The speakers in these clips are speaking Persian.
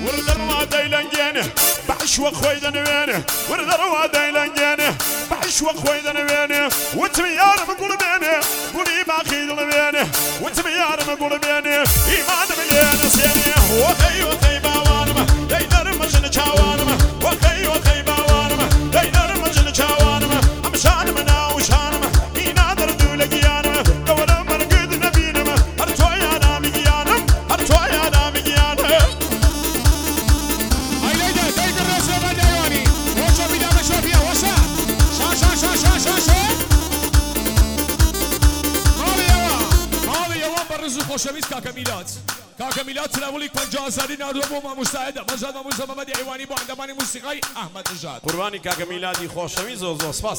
ورد الروادي لنجينه بعش وخوي دنوينه ورد الروادي لنجينه بعش وخوي دنوينه وانت ميار مقول بينه قولي باخي دلبينه وانت ميار مقول بينه ايمان مليان سينه وخي وخي باوانمه دينر مجن جاوانمه وخي وخي باوانمه دينر مجن جاوانمه امشان منا وشانمه اينا دردو لقيانمه دورا من قد نبينمه هرتوي انا مقيانم هرتوي انا مقيانم هيدا تيجي الرسمه ما ديواني وشو بيدا مشوا فيها وشا شا شا شا شا شا هذا يوم برز خوشویست کاکا میلاد تناولی 50,000 نادو ما مستعد مجاد موسى محمد عوانی با عندمان موسیقی احمد نژاد قربانی کاکا میلادی خوشویست زو سپاس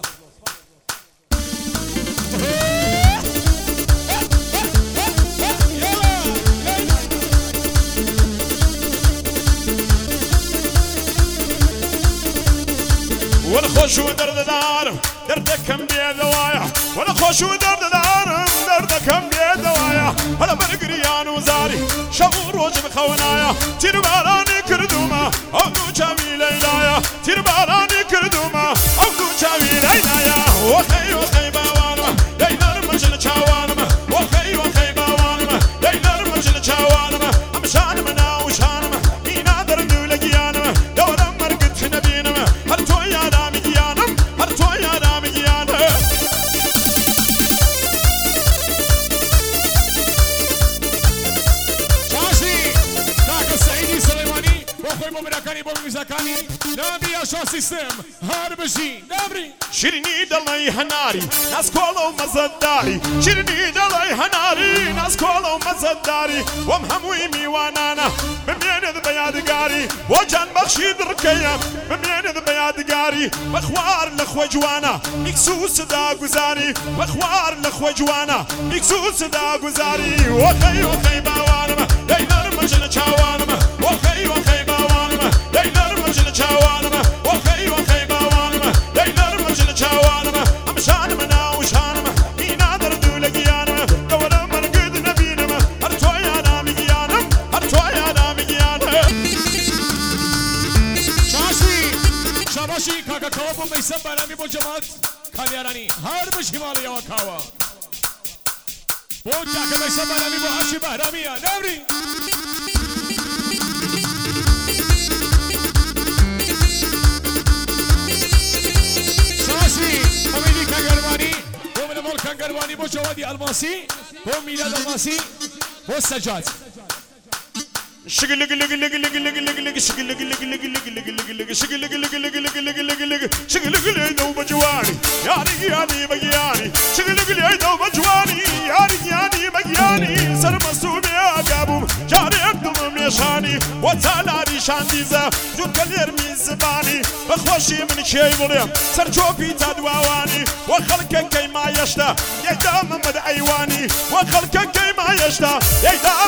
وانا خوش ودرد دارم دردكم بيدوايا وانا خوش ودرد دارم دردكم بيدوايا هلا برقريان وزاري شغور وجب خونايا تيرباراني كردوما او دو جامي ليلايا تيرباراني كردوما او دو جامي ليلايا وخي وخي باوانما دينار مجل جاوانما وخي وخي باوانما دينار مجل جاوانما امشان منا وشانما اينا دردو لقيانما دورا مرقت نبينما هرتو يا رامي قيانم هرتو يا رامي قيانم شاشي كاكا سعيدي سليماني بوخوي ممركاني بوخوي مزاكاني نبي اشا سيستم هاربشي نبري شيرني دلي هناري ناس كولو مزداري شيرني دلي هناري ناس كولو مزداري ومهموي ميوانانا بمين بيادقاري وجان بخشي دركيا بمين بيادقاري بخوار لخوة جوانا مكسوس دا قزاري بخوار لخوة جوانا مكسوس دا قزاري وخي وخي باوانما دينار مجل جاوانما وخي وخي باوانما دينار مجل جاوانما وخي وخي باوانما دينار مجل جاوانما امشان منا وشانما اينا دردو لقيانما دورا من قد نبينما هرتوي انا مقيانم هرتوي انا مقيانم شاشي شاباشي كاكا كوابو ميسا برامي بو جماعت خانياراني هاربشي مالي وكاوا بو كاكا ميسا برامي بو هاشي بهرامي نبري شاشي اميدي كانقرواني بو من مول كانقرواني بو جوادي الماسي بو ميلاد الماسي بو سجاد شغل لق لق لق لق لق لق لق شغل لق لق لق لق لق لق لق شغل لق لق لق لق لق لق لق شغل لق لق دوب جواني ياري ياري بقياني شغل لق لق دوب جواني ياري ياري بقياني سر مسؤول يا قابوم جاري اقدم ميشاني وتالاري شانديزا جود كلير من زباني بخوشي من شي مريم سر جوبي تدواواني وخلقك كيما يشتا يدا محمد عيواني وخلقك كيما يشتا يدا